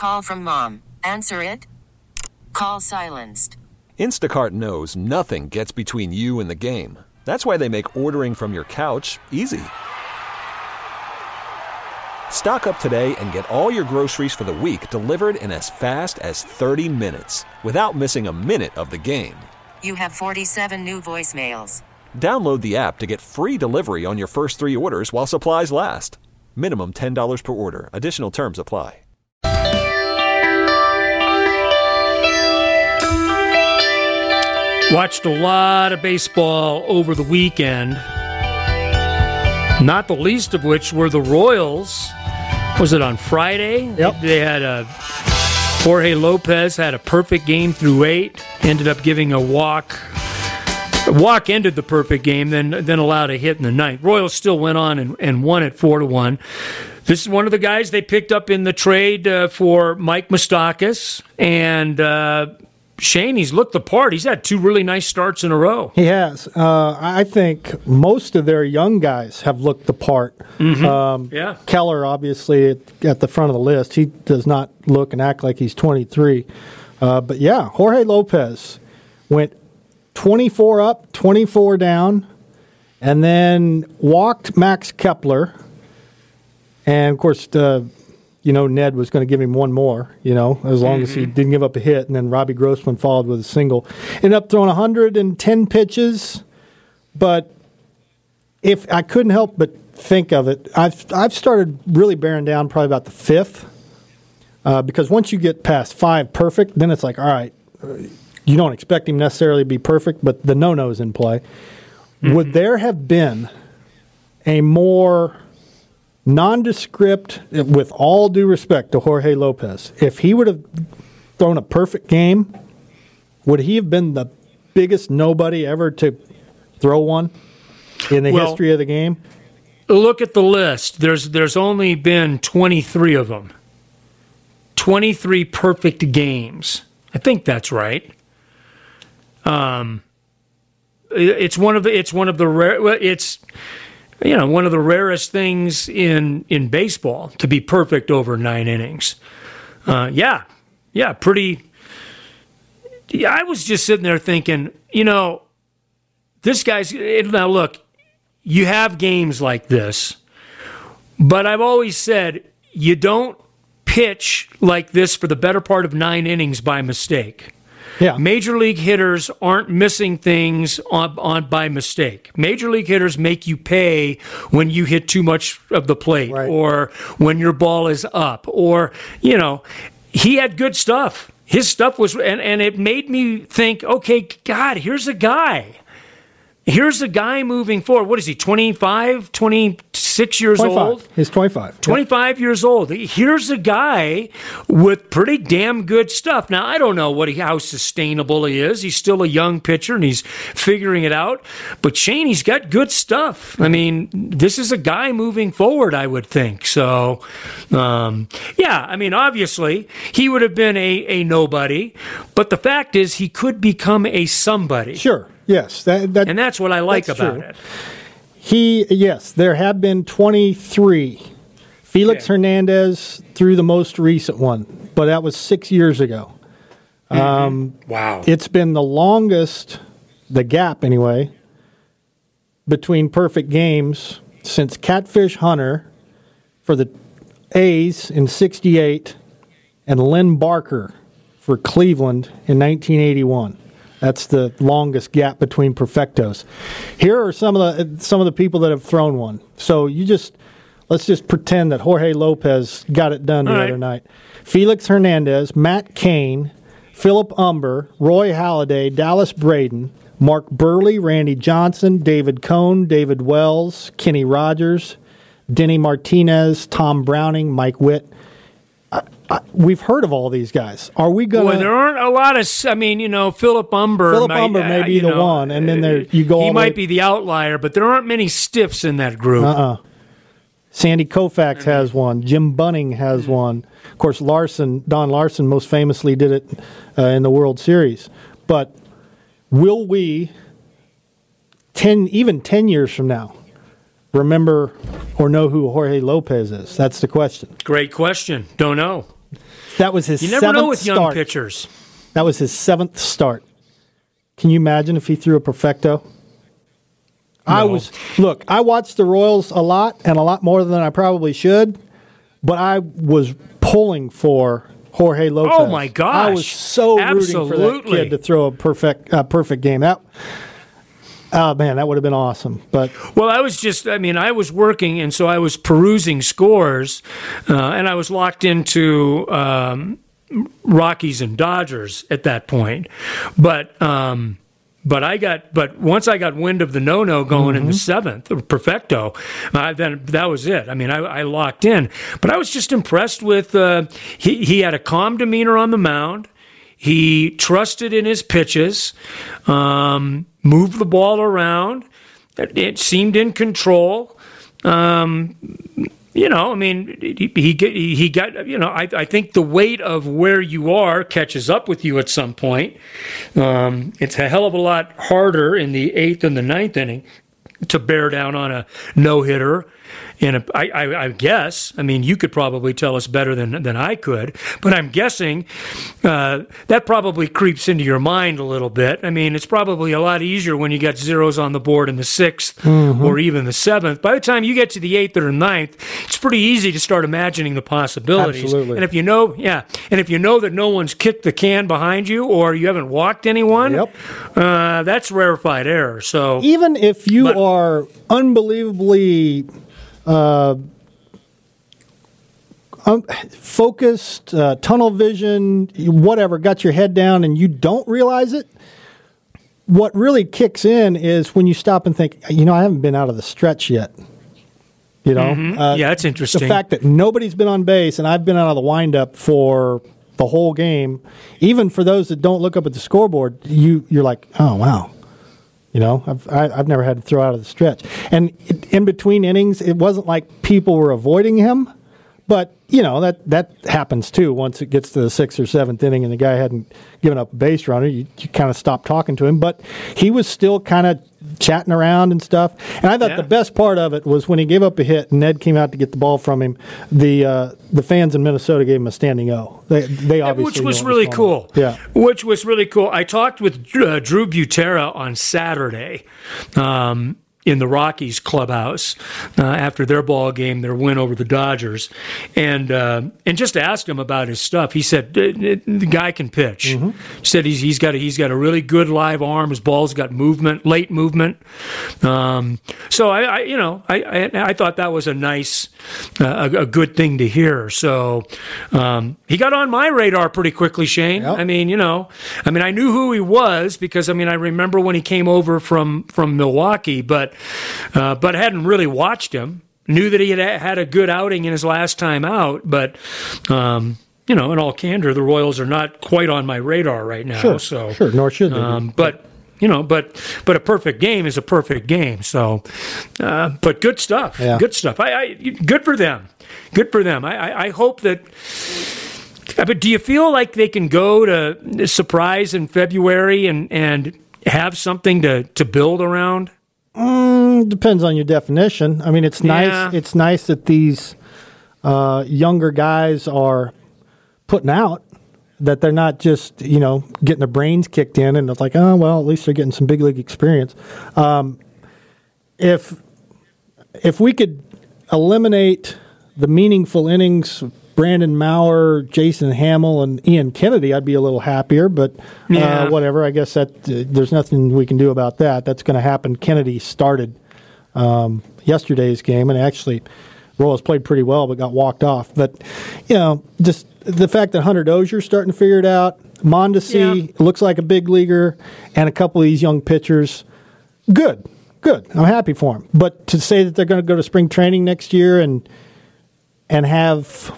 call from mom. Answer it. Call silenced. Instacart knows nothing gets between you and the game. That's why they make ordering from your couch easy. Stock up today and get all your groceries for the week delivered in as fast as 30 minutes without missing a minute of the game. You have 47 new voicemails. Download the app to get free delivery on your first 3 orders while supplies last. Minimum $10 per order. Additional terms apply. Watched a lot of baseball over the weekend. Not the least of which were the Royals. Was it on Friday? Yep. They had Jorge Lopez had a perfect game through 8. Ended up giving a walk. A walk ended the perfect game, then allowed a hit in the 9th. Royals still went on and won it 4-1. This is one of the guys they picked up in the trade for Mike Moustakas. And Shane, he's looked the part. He's had 2 really nice starts in a row. He has. I think most of their young guys have looked the part. Yeah. Keller, obviously, at the front of the list. He does not look and act like he's 23. But, yeah, Jorge Lopez went 24 up, 24 down, and then walked Max Kepler. And, of course, Ned was going to give him one more, as long as he didn't give up a hit. And then Robbie Grossman followed with a single. Ended up throwing 110 pitches. But if I couldn't help but think of it, I've started really bearing down probably about the 5th. Because once you get past 5 perfect, then it's like, all right, you don't expect him necessarily to be perfect, but the no-no's in play. Would there have been a more nondescript, with all due respect to Jorge Lopez, if he would have thrown a perfect game, would he have been the biggest nobody ever to throw one in the history of the game? Look at the list. There's only been 23 of them. 23 perfect games. I think that's right. It's one of the rarest things in baseball to be perfect over 9 innings. Pretty. Yeah, I was just sitting there thinking, this guy's. Now look, you have games like this, but I've always said you don't pitch like this for the better part of 9 innings by mistake. Yeah. Major league hitters aren't missing things on by mistake. Major league hitters make you pay when you hit too much of the plate, right, or when your ball is up, or, he had good stuff. His stuff was, and it made me think, okay, God, here's a guy. Here's a guy moving forward. What is he, 25, 26 years 25. old? He's 25. 25 years old. Here's a guy with pretty damn good stuff. Now, I don't know how sustainable he is. He's still a young pitcher, and he's figuring it out. But Shane, he's got good stuff. I mean, this is a guy moving forward, I would think. So, obviously, he would have been a nobody. But the fact is, he could become a somebody. Sure. Yes, and that's what I like about true. it. There have been 23. Felix Hernandez threw the most recent one, but that was 6 years ago. Wow. It's been the longest, the gap anyway, between perfect games since Catfish Hunter for the A's in 1968 and Lynn Barker for Cleveland in 1981. That's the longest gap between perfectos. Here are some of the people that have thrown one. So let's just pretend that Jorge Lopez got it done the other night. Felix Hernandez, Matt Cain, Philip Umber, Roy Halladay, Dallas Braden, Mark Burley, Randy Johnson, David Cohn, David Wells, Kenny Rogers, Denny Martinez, Tom Browning, Mike Witt. We've heard of all these guys. Are we going? Well, there aren't a lot of. Philip Umber. May be the one, and then there you go. He might be the outlier, but there aren't many stiffs in that group. Sandy Koufax has one. Jim Bunning has one. Of course, Don Larson most famously did it in the World Series. But will we, 10 years from now, remember or know who Jorge Lopez is? That's the question. Great question. Don't know. That was his You seventh never know with young start. pitchers. That was his 7th start. Can you imagine if he threw a perfecto? I watched the Royals a lot, and a lot more than I probably should, but I was pulling for Jorge Lopez. Oh, my gosh. I was so rooting for that kid to throw a perfect game. Oh, man, that would have been awesome. But well, I was working, and so I was perusing scores, and I was locked into Rockies and Dodgers at that point. But once I got wind of the no going in the 7th, or perfecto, then that was it. I mean, I locked in. But I was just impressed with he had a calm demeanor on the mound. He trusted in his pitches, moved the ball around. It seemed in control. He got. I think the weight of where you are catches up with you at some point. It's a hell of a lot harder in the 8th and the 9th inning to bear down on a no-hitter. And I guess, you could probably tell us better than I could, but I'm guessing that probably creeps into your mind a little bit. It's probably a lot easier when you got zeros on the board in the 6th or even the 7th. By the time you get to the 8th or 9th, it's pretty easy to start imagining the possibilities. Absolutely. And if you know that no one's kicked the can behind you or you haven't walked anyone, that's rarefied air. So even if you are unbelievably focused, tunnel vision, whatever, got your head down and you don't realize it, what really kicks in is when you stop and think, I haven't been out of the stretch yet. Yeah, that's interesting. The fact that nobody's been on base and I've been out of the windup for the whole game, even for those that don't look up at the scoreboard, you're like, oh, wow. I've never had to throw out of the stretch. And in between innings, it wasn't like people were avoiding him, but, that happens too. Once it gets to the 6th or 7th inning and the guy hadn't given up a base runner, you kind of stop talking to him. But he was still kind of chatting around and stuff. And I thought the best part of it was when he gave up a hit and Ned came out to get the ball from him, the fans in Minnesota gave him a standing O. They obviously which was really cool. Yeah. Which was really cool. I talked with Drew Butera on Saturday in the Rockies clubhouse after their ball game, their win over the Dodgers, and just asked him about his stuff. He said the guy can pitch. He said he's got a really good live arm. His ball's got movement, late movement. So I thought that was a nice, a good thing to hear. So he got on my radar pretty quickly, Shane. Yep. I knew who he was because I remember when he came over from Milwaukee, but hadn't really watched him. Knew that he had a good outing in his last time out, but in all candor, the Royals are not quite on my radar right now. Sure, nor should they. But a perfect game is a perfect game. So, but good stuff. Yeah. Good stuff. Good for them. Good for them. I hope that. But do you feel like they can go to Surprise in February and have something to build around? Depends on your definition. It's nice. Yeah. It's nice that these younger guys are putting out, that they're not just getting their brains kicked in, and it's like, oh well, at least they're getting some big league experience. If we could eliminate the meaningful innings, Brandon Maurer, Jason Hamill, and Ian Kennedy, I'd be a little happier, but whatever. I guess that there's nothing we can do about that. That's going to happen. Kennedy started yesterday's game, and actually Royals played pretty well, but got walked off. But, just the fact that Hunter Dozier's starting to figure it out, Mondesi looks like a big leaguer, and a couple of these young pitchers, good. I'm happy for him. But to say that they're going to go to spring training next year and have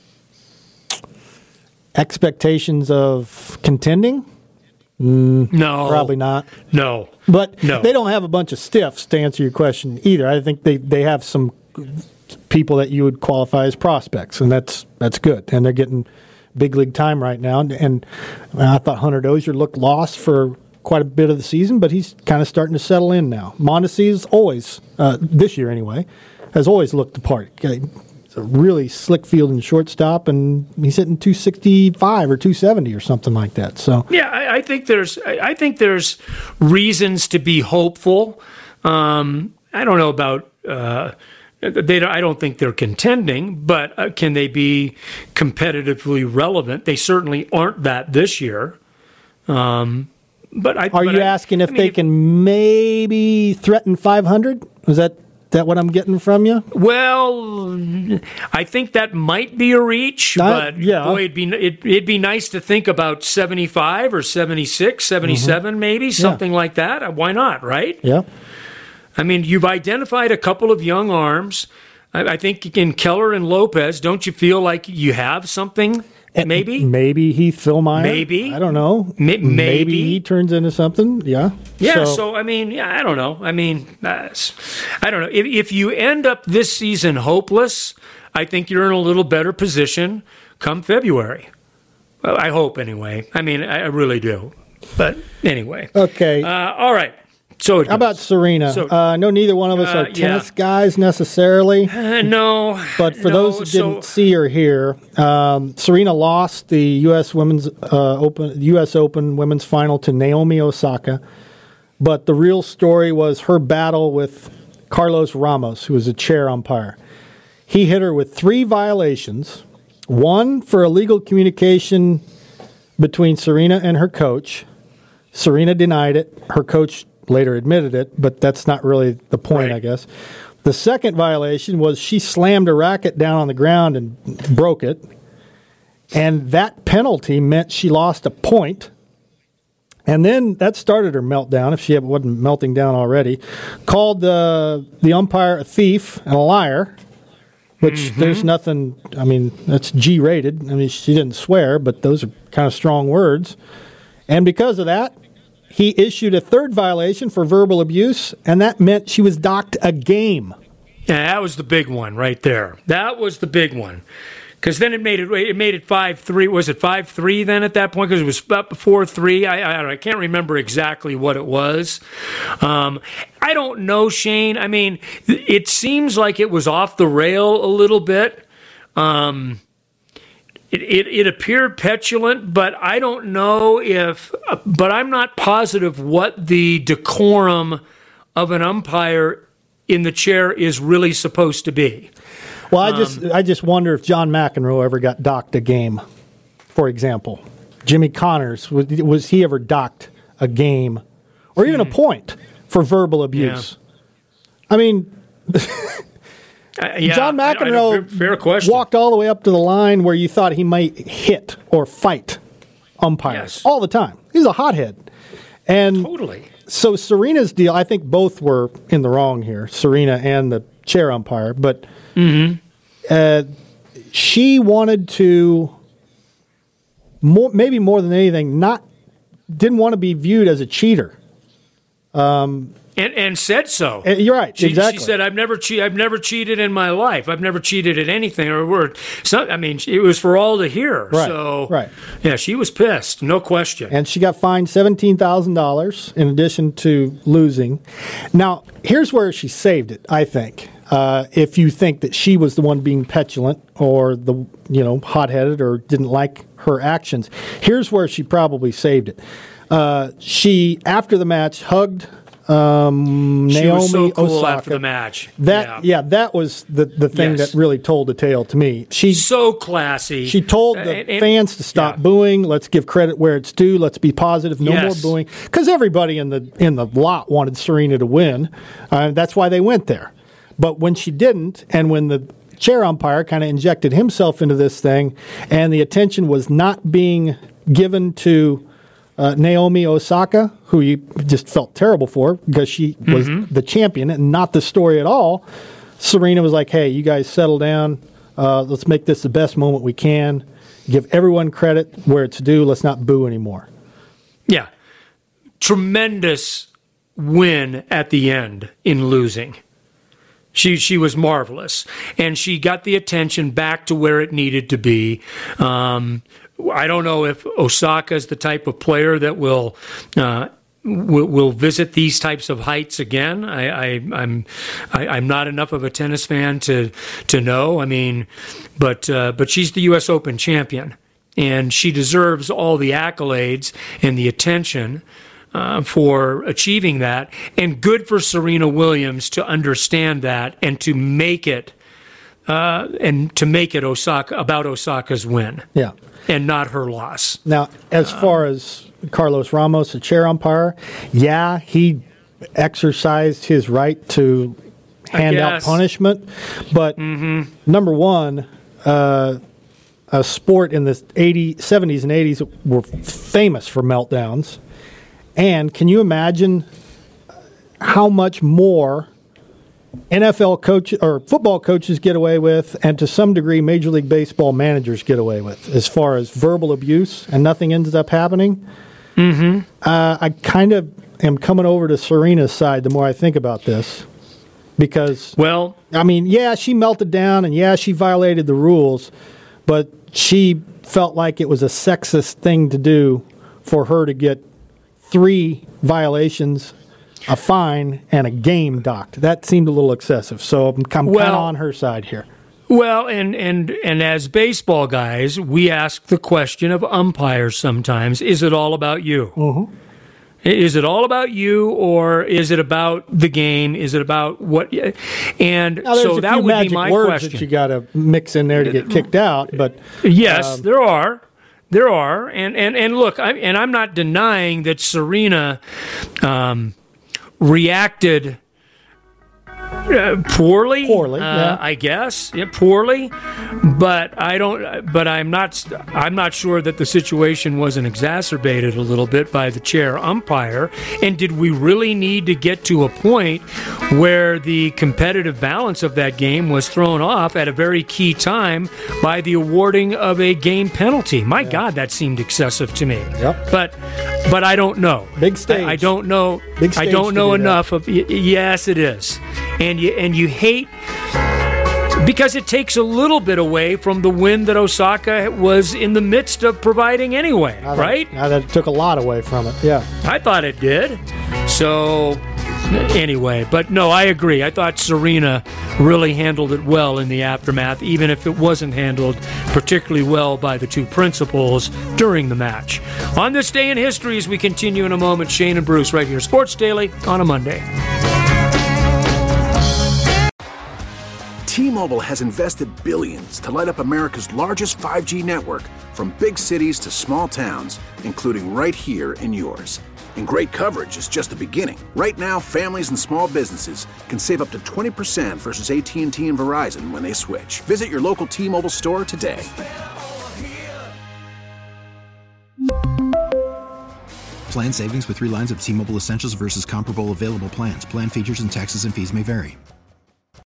expectations of contending? No. Probably not. No. But they don't have a bunch of stiffs, to answer your question, either. I think they have some people that you would qualify as prospects, and that's good. And they're getting big league time right now. And I thought Hunter Dozier looked lost for quite a bit of the season, but he's kind of starting to settle in now. Mondesi is always, this year anyway, has always looked the part. It's a really slick field and shortstop, and he's hitting 265 or 270 or something like that. So yeah, I think there's reasons to be hopeful. I don't know about I don't think they're contending, but can they be competitively relevant? They certainly aren't that this year. Are you asking if they can maybe threaten 500? Is that what I'm getting from you? Well, I think that might be a reach, but boy, it'd be nice to think about 75 or 76, 77 maybe, something like that. Why not, right? Yeah. I mean, you've identified a couple of young arms. I think in Keller and Lopez, don't you feel like you have something? Maybe Heath Fillmyer. Maybe. I don't know. Maybe he turns into something. Yeah. Yeah. So I mean, I don't know. I mean, I don't know. If you end up this season hopeless, I think you're in a little better position come February. Well, I hope anyway. I mean, I really do. But anyway. Okay. All right. So how about Serena? I know neither one of us are tennis guys necessarily. No. But for those who didn't see or hear, Serena lost the U.S. Open women's final to Naomi Osaka. But the real story was her battle with Carlos Ramos, who was a chair umpire. He hit her with 3 violations, one for illegal communication between Serena and her coach. Serena denied it. Her coach later admitted it, but that's not really the point, right. I guess. The second violation was she slammed a racket down on the ground and broke it, and that penalty meant she lost a point. And then that started her meltdown, if she wasn't melting down already. Called the umpire a thief and a liar, which there's nothing, I mean, that's G-rated. I mean, she didn't swear, but those are kind of strong words. And because of that, he issued a third violation for verbal abuse, and that meant she was docked a game. Yeah, that was the big one right there. That was the big one. Because then it made it 5-3. Was it 5-3 then at that point? Because it was up 4-3. I can't remember exactly what it was. I don't know, Shane. I mean, it seems like it was off the rail a little bit. It appeared petulant, but I don't know but I'm not positive what the decorum of an umpire in the chair is really supposed to be. Well, I just wonder if John McEnroe ever got docked a game, for example. Jimmy Connors, was he ever docked a game or even a point for verbal abuse? Yeah. I mean... John McEnroe fair question. Walked all the way up to the line where you thought he might hit or fight umpires all the time. He's a hothead. And totally. So Serena's deal, I think both were in the wrong here, Serena and the chair umpire. But she wanted to, maybe more than anything, didn't want to be viewed as a cheater. And said so. You're right. Exactly. She said, "I've never cheated in my life. I've never cheated at anything or a word." So, I mean, it was for all to hear. Right. So, right. Yeah, she was pissed, no question. And she got fined $17,000 in addition to losing. Now, here's where she saved it. I think, if you think that she was the one being petulant or hot-headed or didn't like her actions, here's where she probably saved it. She, after the match, hugged Naomi she was so cool Osaka. after the match. That was the thing that really told the tale to me. She's so classy. She told the fans to stop booing. Let's give credit where it's due. Let's be positive. No more booing, because everybody in the lot wanted Serena to win. That's why they went there. But when she didn't, and when the chair umpire kind of injected himself into this thing, and the attention was not being given to Naomi Osaka, who you just felt terrible for because she was the champion and not the story at all, Serena was like, hey, you guys settle down. Let's make this the best moment we can. Give everyone credit where it's due. Let's not boo anymore. Yeah. Tremendous win at the end in losing. She was marvelous, and she got the attention back to where it needed to be. I don't know if Osaka is the type of player that will will visit these types of heights again. I'm not enough of a tennis fan to know. I mean, but she's the U.S. Open champion, and she deserves all the accolades and the attention for achieving that. And good for Serena Williams to understand that and to make it Osaka about Osaka's win. Yeah. And not her loss. Now, as far as Carlos Ramos, the chair umpire, yeah, he exercised his right to hand out punishment. But number one, a sport in the 70s and 80s were famous for meltdowns. And can you imagine how much more NFL coach or football coaches get away with, and to some degree Major League Baseball managers get away with, as far as verbal abuse, and nothing ends up happening? I kind of am coming over to Serena's side the more I think about this, because, well, I mean, yeah, she melted down, and yeah, she violated the rules, but she felt like it was a sexist thing to do for her to get 3 violations, a fine, and a game docked. That seemed a little excessive, so I'm kind of on her side here. Well, and as baseball guys, we ask the question of umpires sometimes, is it all about you? Mm-hmm. Is it all about you, or is it about the game? Is it about what? And so that would be my question. That you got to mix in there to get kicked out, but yes, there are. There are, and look, I'm not denying that Serena reacted poorly. Yeah. I guess poorly, but I'm not sure that the situation wasn't exacerbated a little bit by the chair umpire. And did we really need to get to a point where the competitive balance of that game was thrown off at a very key time by the awarding of a game penalty? My God, that seemed excessive to me. Yep. But I don't know. Big stage. I don't know. Big stage. I don't know enough of. Yes, it is. And you hate, because it takes a little bit away from the win that Osaka was in the midst of providing anyway, right? That took a lot away from it, yeah. I thought it did. So, anyway, but no, I agree. I thought Serena really handled it well in the aftermath, even if it wasn't handled particularly well by the two principals during the match. On this day in history, as we continue in a moment, Shane and Bruce right here, Sports Daily on a Monday. T-Mobile has invested billions to light up America's largest 5G network, from big cities to small towns, including right here in yours. And great coverage is just the beginning. Right now, families and small businesses can save up to 20% versus AT&T and Verizon when they switch. Visit your local T-Mobile store today. Plan savings with 3 lines of T-Mobile Essentials versus comparable available plans. Plan features and taxes and fees may vary.